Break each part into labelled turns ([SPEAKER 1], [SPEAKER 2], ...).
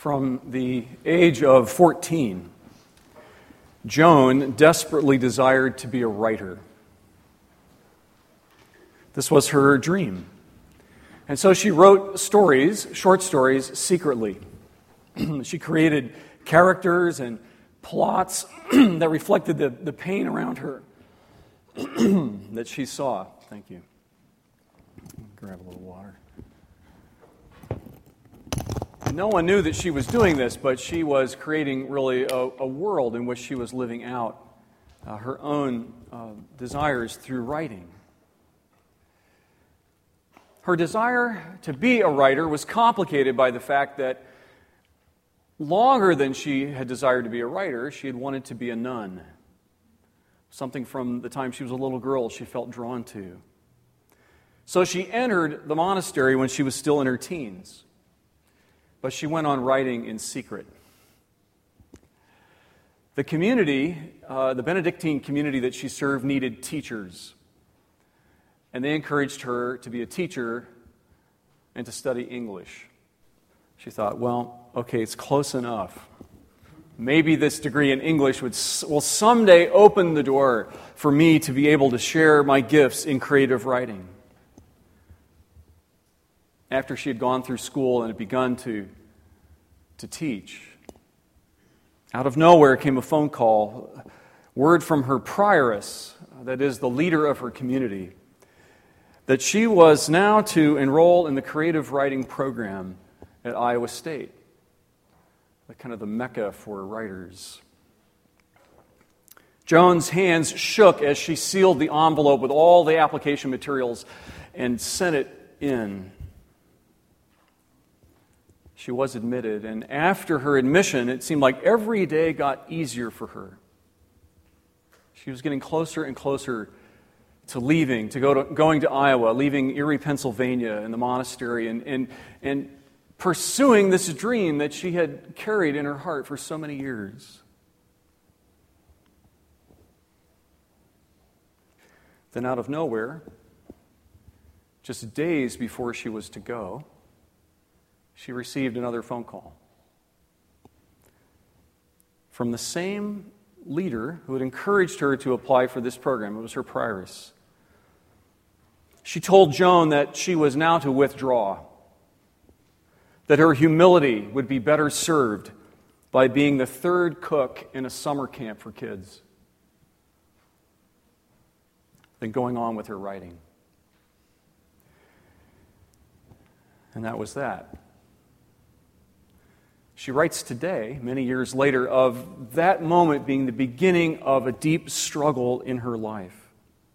[SPEAKER 1] From the age of 14, Joan desperately desired to be a writer. This was her dream. And so she wrote short stories, secretly. She created characters and plots that reflected the pain around her that she saw. Thank you. Grab a little water. No one knew that she was doing this, but she was creating really a world in which she was living out her own desires through writing. Her desire to be a writer was complicated by the fact that longer than she had desired to be a writer, she had wanted to be a nun. Something from the time she was a little girl she felt drawn to. So she entered the monastery when she was still in her teens. But she went on writing in secret. The community, the Benedictine community that she served, needed teachers. And they encouraged her to be a teacher and to study English. She thought, well, okay, it's close enough. Maybe this degree in English will someday open the door for me to be able to share my gifts in creative writing. After she had gone through school and had begun to teach, out of nowhere came a phone call, word from her prioress, that is, the leader of her community, that she was now to enroll in the creative writing program at Iowa State, kind of the mecca for writers. Joan's hands shook as she sealed the envelope with all the application materials and sent it in. She was admitted, and after her admission, it seemed like every day got easier for her. She was getting closer and closer to leaving, going to Iowa, leaving Erie, Pennsylvania, in the monastery, and pursuing this dream that she had carried in her heart for so many years. Then out of nowhere, just days before she was to go, she received another phone call from the same leader who had encouraged her to apply for this program. It was her prioress. She told Joan that she was now to withdraw, that her humility would be better served by being the third cook in a summer camp for kids than going on with her writing. And that was that. She writes today, many years later, of that moment being the beginning of a deep struggle in her life,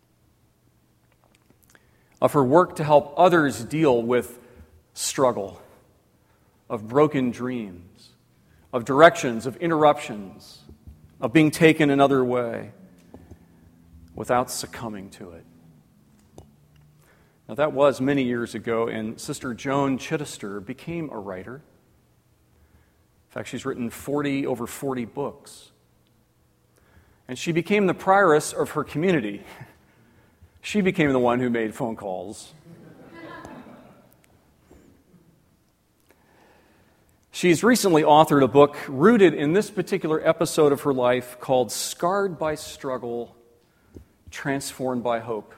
[SPEAKER 1] of her work to help others deal with struggle, of broken dreams, of directions, of interruptions, of being taken another way without succumbing to it. Now, that was many years ago, and Sister Joan Chittister became a writer. In fact, she's written over 40 books. And she became the prioress of her community. She became the one who made phone calls. She's recently authored a book rooted in this particular episode of her life called Scarred by Struggle, Transformed by Hope.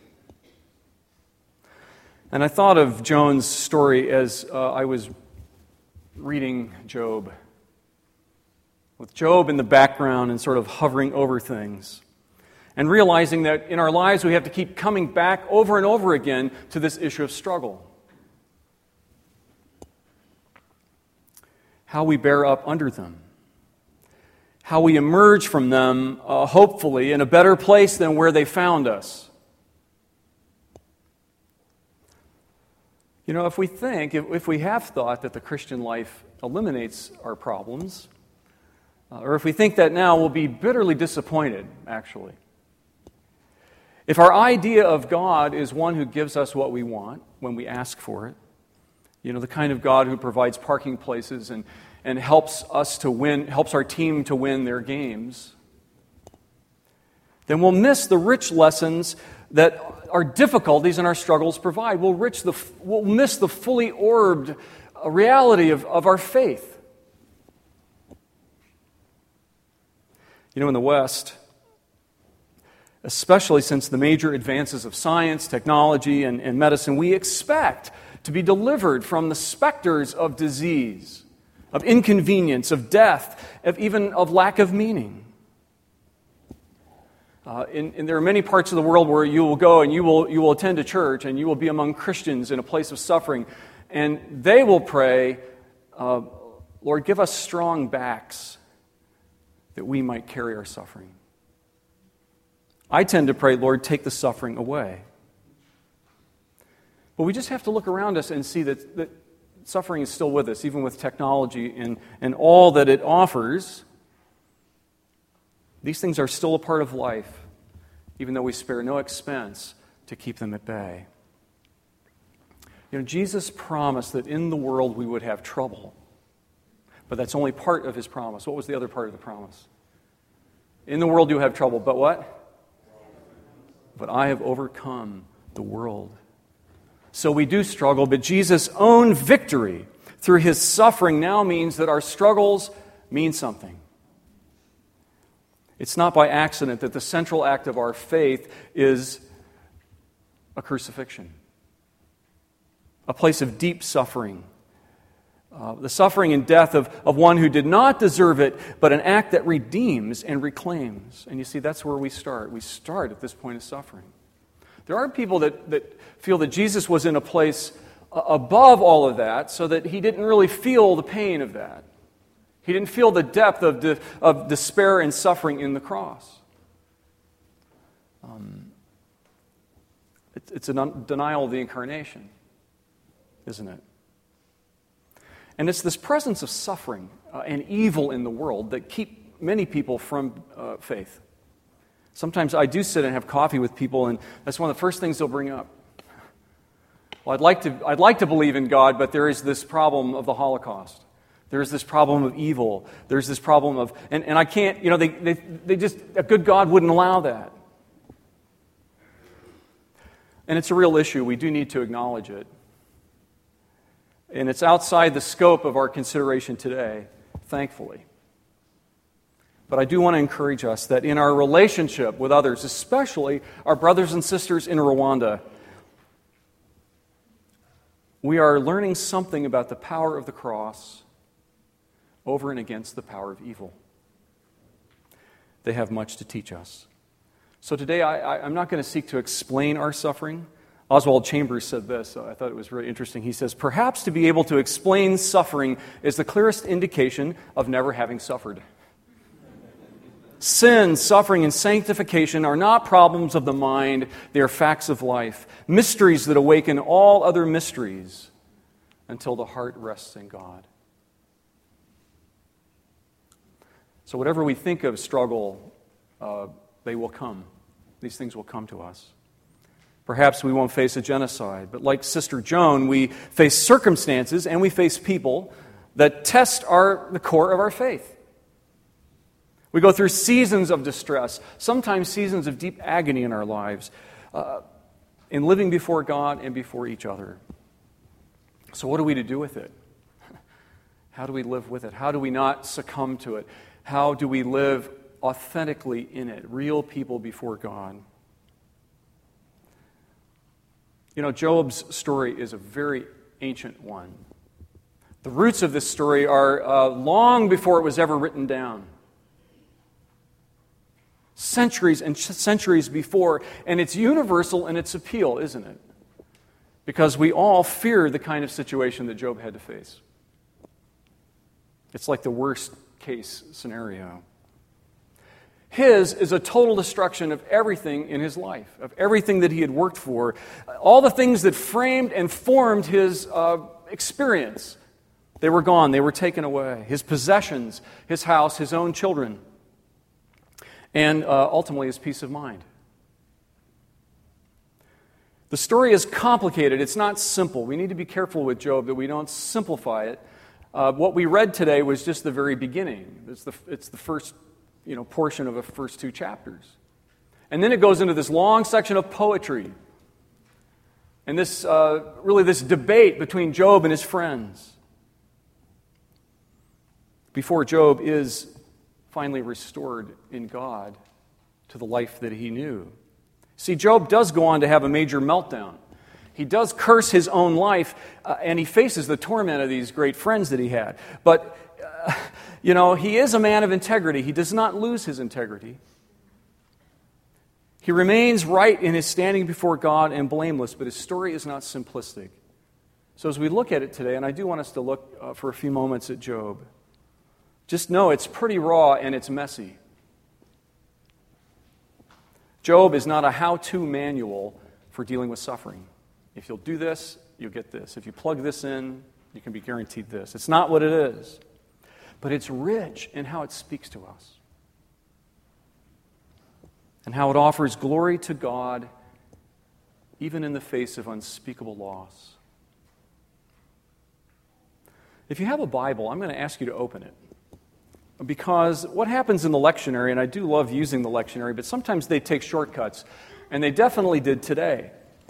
[SPEAKER 1] And I thought of Joan's story as I was reading Job, with Job in the background and sort of hovering over things, and realizing that in our lives we have to keep coming back over and over again to this issue of struggle. How we bear up under them. How we emerge from them, hopefully, in a better place than where they found us. You know, if we have thought that the Christian life eliminates our problems, or if we think that now, we'll be bitterly disappointed, actually. If our idea of God is one who gives us what we want when we ask for it, you know, the kind of God who provides parking places and helps our team to win their games, then we'll miss the rich lessons that our difficulties and our struggles provide. We'll miss the fully orbed reality of our faith. You know, in the West, especially since the major advances of science, technology, and medicine, we expect to be delivered from the specters of disease, of inconvenience, of death, even of lack of meaning. And there are many parts of the world where you will go and you will attend a church and you will be among Christians in a place of suffering, and they will pray, Lord, give us strong backs that we might carry our suffering. I tend to pray, Lord, take the suffering away. But we just have to look around us and see that suffering is still with us, even with technology and all that it offers. These things are still a part of life, even though we spare no expense to keep them at bay. You know, Jesus promised that in the world we would have trouble. But that's only part of his promise. What was the other part of the promise? In the world you have trouble, but what? But I have overcome the world. So we do struggle, but Jesus' own victory through his suffering now means that our struggles mean something. It's not by accident that the central act of our faith is a crucifixion, a place of deep suffering. The suffering and death of one who did not deserve it, but an act that redeems and reclaims. And you see, that's where we start. We start at this point of suffering. There are people that feel that Jesus was in a place above all of that so that he didn't really feel the pain of that. He didn't feel the depth of despair and suffering in the cross. It's a denial of the incarnation, isn't it? And it's this presence of suffering and evil in the world that keep many people from faith. Sometimes I do sit and have coffee with people, and that's one of the first things they'll bring up. Well, I'd like to believe in God, but there is this problem of the Holocaust. There is this problem of evil. There's this problem of, and I can't, they just, a good God wouldn't allow that. And it's a real issue. We do need to acknowledge it. And it's outside the scope of our consideration today, thankfully. But I do want to encourage us that in our relationship with others, especially our brothers and sisters in Rwanda, we are learning something about the power of the cross over and against the power of evil. They have much to teach us. So today I'm not going to seek to explain our suffering. Oswald Chambers said this, I thought it was really interesting. He says, perhaps to be able to explain suffering is the clearest indication of never having suffered. Sin, suffering, and sanctification are not problems of the mind, they are facts of life, mysteries that awaken all other mysteries until the heart rests in God. So whatever we think of struggle, they will come. These things will come to us. Perhaps we won't face a genocide, but like Sister Joan, we face circumstances and we face people that test the core of our faith. We go through seasons of distress, sometimes seasons of deep agony in our lives, in living before God and before each other. So what are we to do with it? How do we live with it? How do we not succumb to it? How do we live authentically in it, real people before God? You know, Job's story is a very ancient one. The roots of this story are long before it was ever written down. Centuries and centuries before, and it's universal in its appeal, isn't it? Because we all fear the kind of situation that Job had to face. It's like the worst case scenario. His is a total destruction of everything in his life, of everything that he had worked for, all the things that framed and formed his experience. They were gone, they were taken away. His possessions, his house, his own children, and ultimately his peace of mind. The story is complicated. It's not simple. We need to be careful with Job that we don't simplify it. What we read today was just the very beginning. It's the first portion of the first two chapters. And then it goes into this long section of poetry. And this debate between Job and his friends. Before Job is finally restored in God to the life that he knew. See, Job does go on to have a major meltdown. He does curse his own life, and he faces the torment of these great friends that he had. But, he is a man of integrity. He does not lose his integrity. He remains right in his standing before God and blameless, but his story is not simplistic. So as we look at it today, and I do want us to look for a few moments at Job, just know it's pretty raw and it's messy. Job is not a how-to manual for dealing with suffering. If you'll do this, you'll get this. If you plug this in, you can be guaranteed this. It's not what it is. But it's rich in how it speaks to us. And how it offers glory to God even in the face of unspeakable loss. If you have a Bible, I'm going to ask you to open it. Because what happens in the lectionary, and I do love using the lectionary, but sometimes they take shortcuts, and they definitely did today.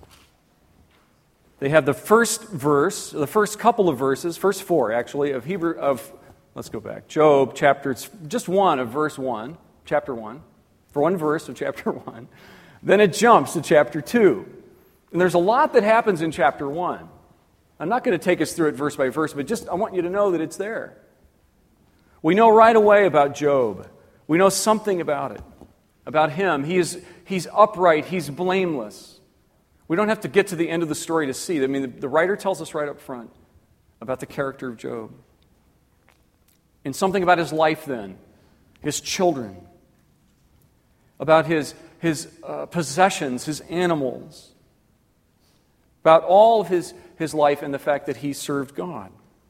[SPEAKER 1] They have the first verse, the first couple of verses, first four actually, let's go back, Job chapter, just one of verse 1, chapter 1, for one verse of chapter 1. Then it jumps to chapter 2. And there's a lot that happens in chapter 1. I'm not going to take us through it verse by verse, but just I want you to know that it's there. We know right away about Job. We know something about it, about him. He's upright. He's blameless. We don't have to get to the end of the story to see. I mean, the writer tells us right up front about the character of Job. And something about his life then, his children, about his possessions, his animals, about all of his life and the fact that he served God.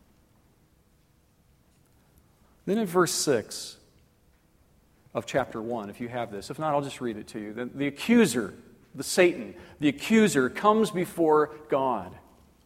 [SPEAKER 1] Then in verse 6 of chapter 1, if you have this, if not, I'll just read it to you. The accuser, Satan, the accuser comes before God.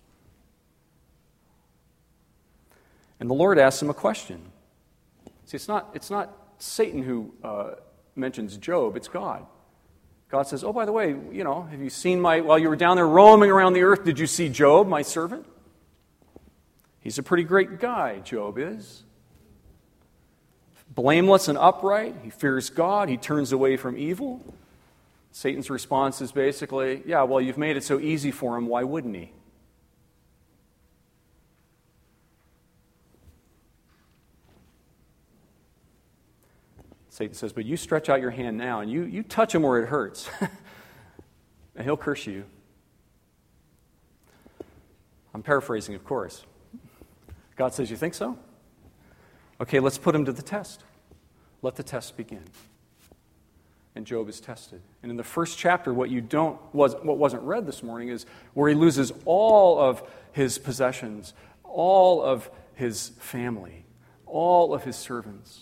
[SPEAKER 1] And the Lord asks him a question. See, it's not Satan who mentions Job, it's God. God says, oh, by the way, have you seen while you were down there roaming around the earth, did you see Job, my servant? He's a pretty great guy, Job is. Blameless and upright, he fears God, he turns away from evil. Satan's response is basically, yeah, well, you've made it so easy for him, why wouldn't he? Satan says, but you stretch out your hand now and you touch him where it hurts. And he'll curse you. I'm paraphrasing, of course. God says, you think so? Okay, let's put him to the test. Let the test begin. And Job is tested. And in the first chapter, what wasn't read this morning is where he loses all of his possessions, all of his family, all of his servants.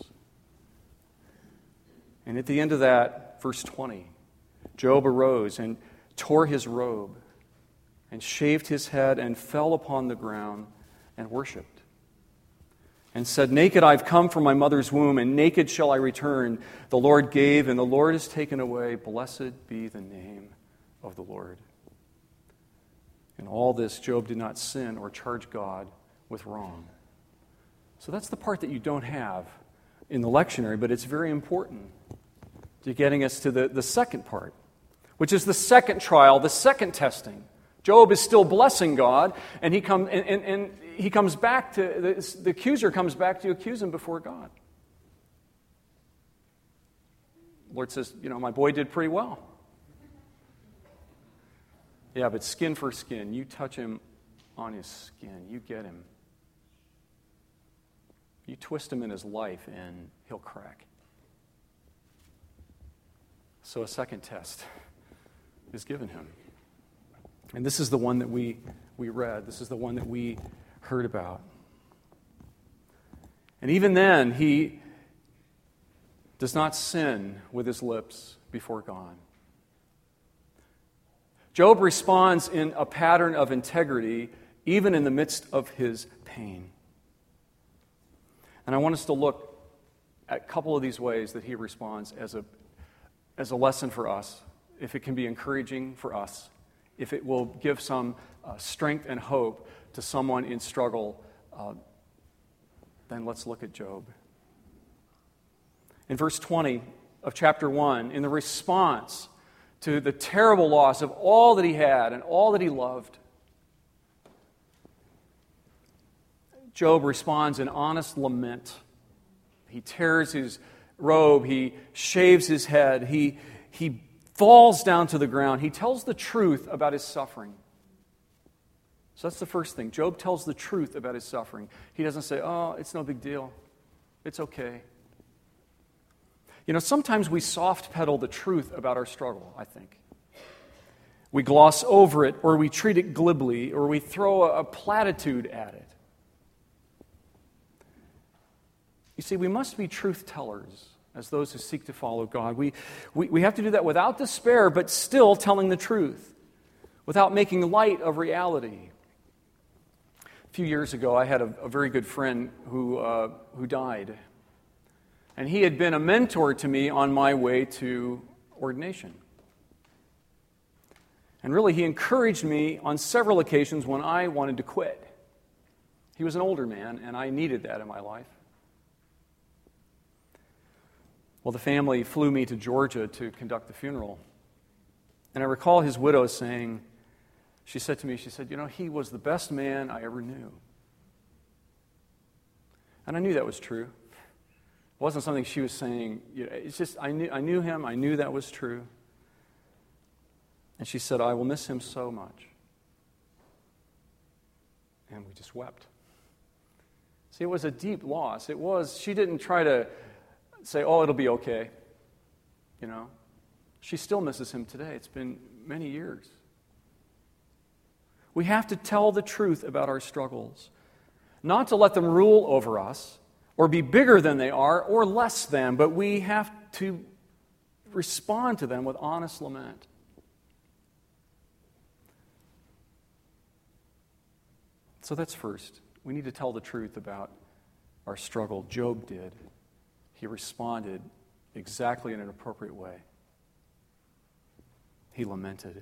[SPEAKER 1] And at the end of that, verse 20, Job arose and tore his robe and shaved his head and fell upon the ground and worshipped. And said, naked I've come from my mother's womb, and naked shall I return. The Lord gave, and the Lord has taken away. Blessed be the name of the Lord. In all this, Job did not sin or charge God with wrong. So that's the part that you don't have in the lectionary, but it's very important to getting us to the second part, which is the second trial, the second testing. Job is still blessing God, and he comes back to, the accuser comes back to accuse him before God. The Lord says, my boy did pretty well. Yeah, but skin for skin, you touch him on his skin, you get him. You twist him in his life, and he'll crack. So a second test is given him. And this is the one that we read. This is the one that we heard about. And even then, he does not sin with his lips before God. Job responds in a pattern of integrity, even in the midst of his pain. And I want us to look at a couple of these ways that he responds as a lesson for us, if it can be encouraging for us, if it will give some strength and hope to someone in struggle, then let's look at Job. in verse 20 of chapter 1, in the response to the terrible loss of all that he had and all that he loved, Job responds in honest lament. He tears his robe, he shaves his head, he falls down to the ground. He tells the truth about his suffering. So that's the first thing. Job tells the truth about his suffering. He doesn't say, oh, it's no big deal. It's okay. You know, sometimes we soft pedal the truth about our struggle, I think. We gloss over it, or we treat it glibly, or we throw a platitude at it. You see, we must be truth tellers as those who seek to follow God. We have to do that without despair, but still telling the truth, without making light of reality. A few years ago, I had a very good friend who died. And he had been a mentor to me on my way to ordination. And really, he encouraged me on several occasions when I wanted to quit. He was an older man, and I needed that in my life. Well, the family flew me to Georgia to conduct the funeral. And I recall his widow saying, she said to me, you know, he was the best man I ever knew. And I knew that was true. It wasn't something she was saying. You know, it's just, I knew him. I knew that was true. And she said, I will miss him so much. And we just wept. See, it was a deep loss. She didn't try to say, oh, it'll be okay. You know, she still misses him today. It's been many years. We have to tell the truth about our struggles, not to let them rule over us or be bigger than they are or less than, but we have to respond to them with honest lament. So that's first. We need to tell the truth about our struggle. Job did. He responded exactly in an appropriate way. He lamented.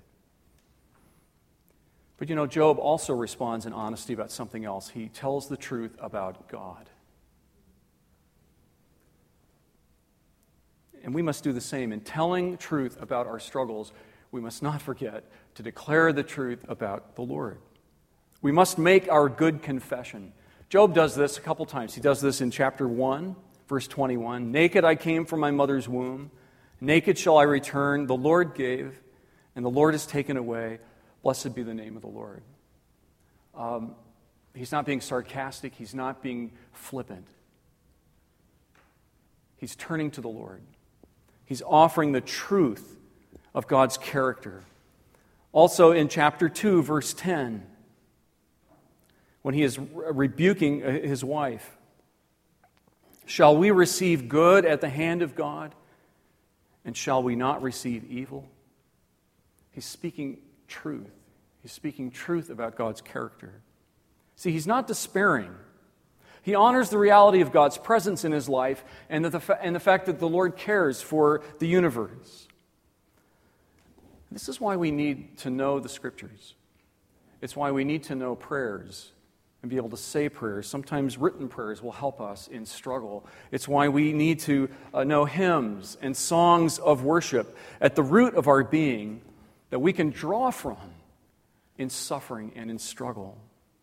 [SPEAKER 1] But you know, Job also responds in honesty about something else. He tells the truth about God. And we must do the same. In telling truth about our struggles, we must not forget to declare the truth about the Lord. We must make our good confession. Job does this a couple times. He does this in chapter 1, verse 21. Naked I came from my mother's womb. Naked shall I return. The Lord gave, and the Lord has taken away. Blessed be the name of the Lord. He's not being sarcastic. He's not being flippant. He's turning to the Lord. He's offering the truth of God's character. Also in chapter 2, verse 10, when he is rebuking his wife, shall we receive good at the hand of God, and shall we not receive evil? He's speaking truth. He's speaking truth about God's character. See, he's not despairing. He honors the reality of God's presence in his life and the fact that the Lord cares for the universe. This is why we need to know the Scriptures. It's why we need to know prayers and be able to say prayers. Sometimes written prayers will help us in struggle. It's why we need to know hymns and songs of worship at the root of our being that we can draw from in suffering and in struggle.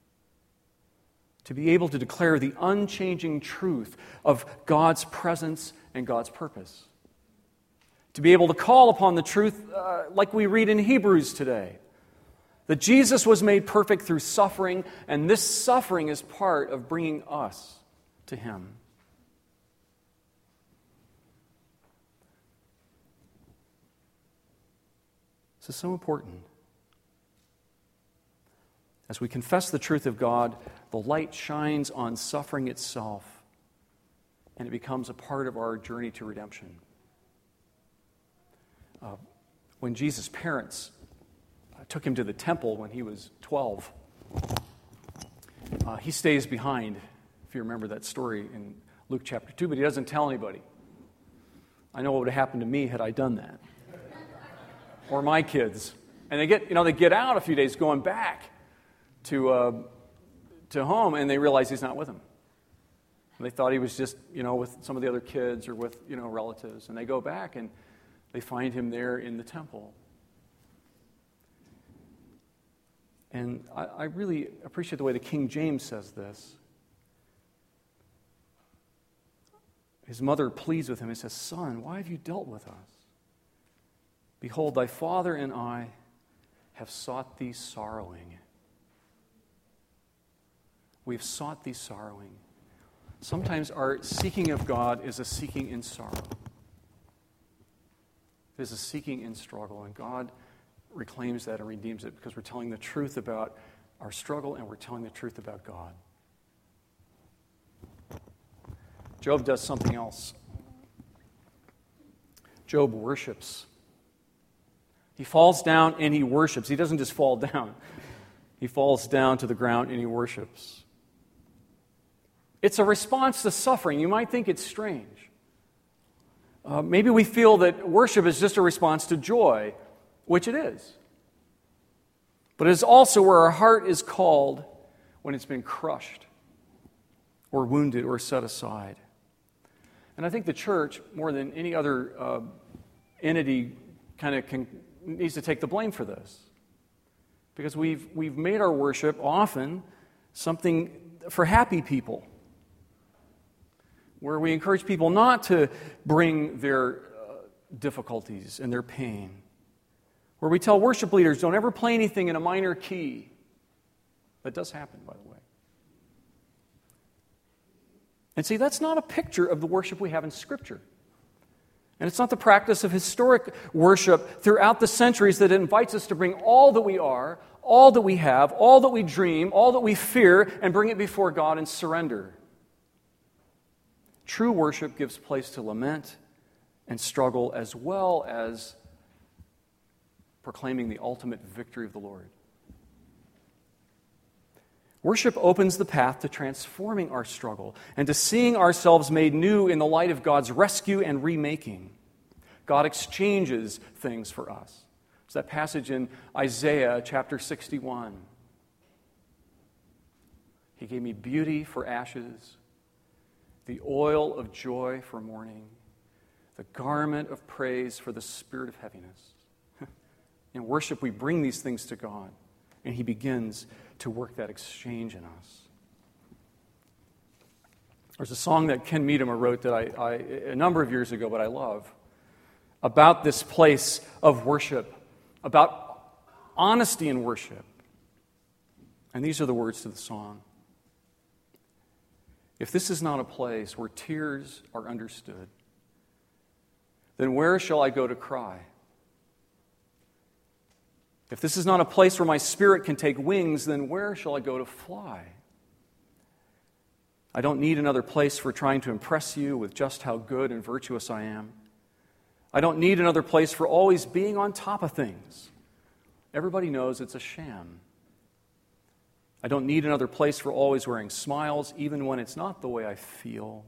[SPEAKER 1] To be able to declare the unchanging truth of God's presence and God's purpose. To be able to call upon the truth like we read in Hebrews today. That Jesus was made perfect through suffering, and this suffering is part of bringing us to him. This is so important. As we confess the truth of God, the light shines on suffering itself, and it becomes a part of our journey to redemption. When Jesus' parents took him to the temple when he was 12, he stays behind, if you remember that story in Luke chapter 2, but he doesn't tell anybody. I know what would have happened to me had I done that. Or my kids. And they get out a few days going back to home, and they realize he's not with them. And they thought he was just, with some of the other kids or with, relatives. And they go back and they find him there in the temple. And I really appreciate the way the King James says this. His mother pleads with him and says, "Son, why have you dealt with us? Behold, thy father and I have sought thee sorrowing." We've sought thee sorrowing. Sometimes our seeking of God is a seeking in sorrow. It is a seeking in struggle, and God reclaims that and redeems it because we're telling the truth about our struggle and we're telling the truth about God. Job does something else. Job worships. He falls down and he worships. He doesn't just fall down. He falls down to the ground and he worships. It's a response to suffering. You might think it's strange. Maybe we feel that worship is just a response to joy, which it is. But it is also where our heart is called when it's been crushed or wounded or set aside. And I think the church, more than any other entity, needs to take the blame for this. Because we've made our worship often something for happy people, where we encourage people not to bring their difficulties and their pain, where we tell worship leaders, don't ever play anything in a minor key. That does happen, by the way. And see, that's not a picture of the worship we have in Scripture. And it's not the practice of historic worship throughout the centuries that invites us to bring all that we are, all that we have, all that we dream, all that we fear, and bring it before God and surrender. True worship gives place to lament and struggle as well as proclaiming the ultimate victory of the Lord. Worship opens the path to transforming our struggle and to seeing ourselves made new in the light of God's rescue and remaking. God exchanges things for us. It's that passage in Isaiah chapter 61. He gave me beauty for ashes, the oil of joy for mourning, the garment of praise for the spirit of heaviness. In worship, we bring these things to God, and He begins to work that exchange in us. There's a song that Ken Medema wrote that I a number of years ago, but I love, about this place of worship, about honesty in worship. And these are the words to the song. If this is not a place where tears are understood, then where shall I go to cry? If this is not a place where my spirit can take wings, then where shall I go to fly? I don't need another place for trying to impress you with just how good and virtuous I am. I don't need another place for always being on top of things. Everybody knows it's a sham. I don't need another place for always wearing smiles, even when it's not the way I feel.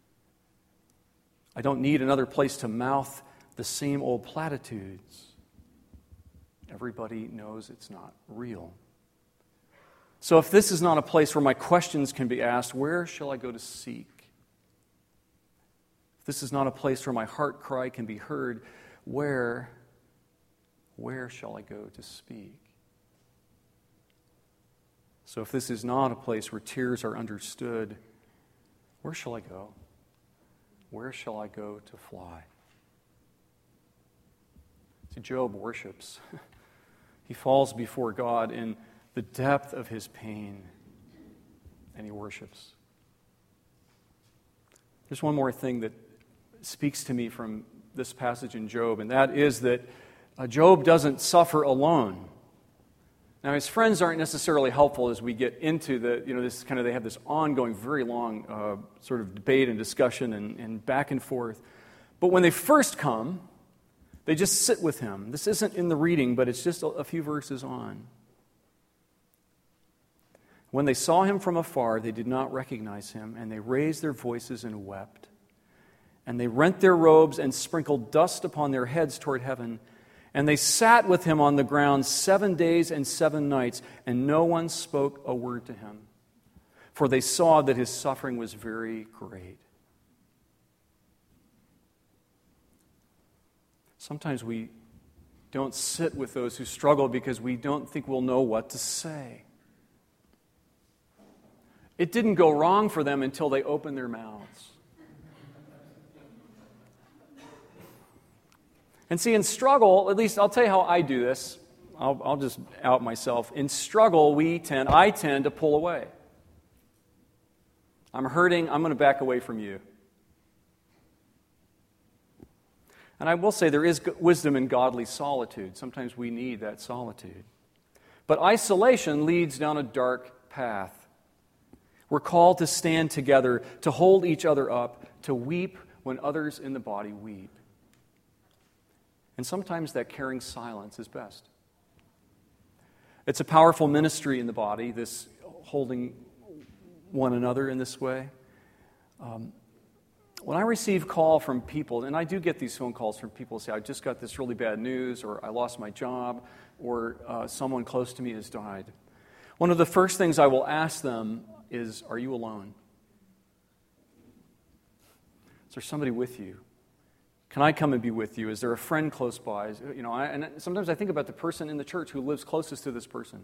[SPEAKER 1] I don't need another place to mouth the same old platitudes. Everybody knows it's not real. So if this is not a place where my questions can be asked, where shall I go to seek? If this is not a place where my heart cry can be heard, where shall I go to speak? So if this is not a place where tears are understood, where shall I go? Where shall I go to fly? See, Job worships. He falls before God in the depth of his pain, and he worships. There's one more thing that speaks to me from this passage in Job, and that is that Job doesn't suffer alone. Now, his friends aren't necessarily helpful as we get into this they have this ongoing, very long sort of debate and discussion and back and forth. But when they first come, they just sit with him. This isn't in the reading, but it's just a few verses on. When they saw him from afar, they did not recognize him, and they raised their voices and wept. And they rent their robes and sprinkled dust upon their heads toward heaven. And they sat with him on the ground 7 days and 7 nights, and no one spoke a word to him. for they saw that his suffering was very great. Sometimes we don't sit with those who struggle because we don't think we'll know what to say. It didn't go wrong for them until they opened their mouths. And see, in struggle, at least I'll tell you how I do this. I'll just out myself. In struggle, I tend to pull away. I'm hurting, I'm going to back away from you. And I will say there is wisdom in godly solitude. Sometimes we need that solitude. But isolation leads down a dark path. We're called to stand together, to hold each other up, to weep when others in the body weep. And sometimes that caring silence is best. It's a powerful ministry in the body, this holding one another in this way. When I receive call from people, and I do get these phone calls from people who say, I just got this really bad news, or I lost my job, or someone close to me has died. One of the first things I will ask them is, are you alone? Is there somebody with you? Can I come and be with you? Is there a friend close by? And sometimes I think about the person in the church who lives closest to this person.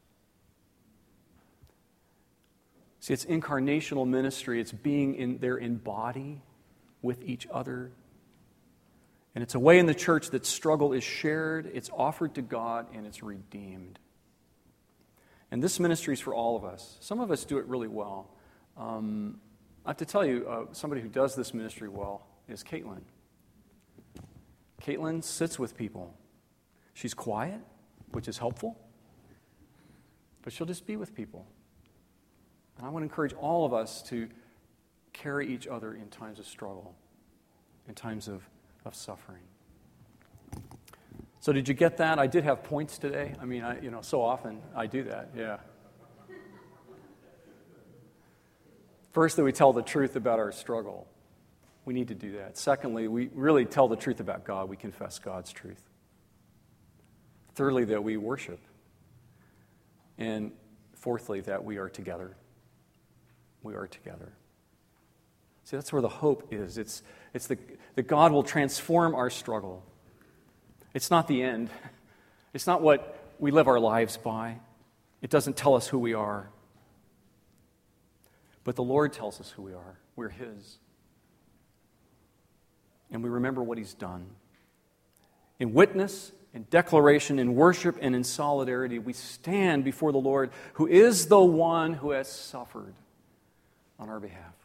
[SPEAKER 1] See, it's incarnational ministry. It's being there in body with each other. And it's a way in the church that struggle is shared, it's offered to God, and it's redeemed. And this ministry is for all of us. Some of us do it really well. I have to tell you, somebody who does this ministry well is Caitlin. Caitlin sits with people. She's quiet, which is helpful, but she'll just be with people. And I want to encourage all of us to carry each other in times of struggle, in times of suffering. So did you get that? I did have points today. I mean, so often I do that, yeah. First, that we tell the truth about our struggle. We need to do that. Secondly, we really tell the truth about God. We confess God's truth. Thirdly, that we worship. And fourthly, that we are together. We are together. See, that's where the hope is. It's that God will transform our struggle. It's not the end. It's not what we live our lives by. It doesn't tell us who we are. But the Lord tells us who we are. We're His. And we remember what He's done. In witness, in declaration, in worship, and in solidarity, we stand before the Lord, who is the one who has suffered on our behalf.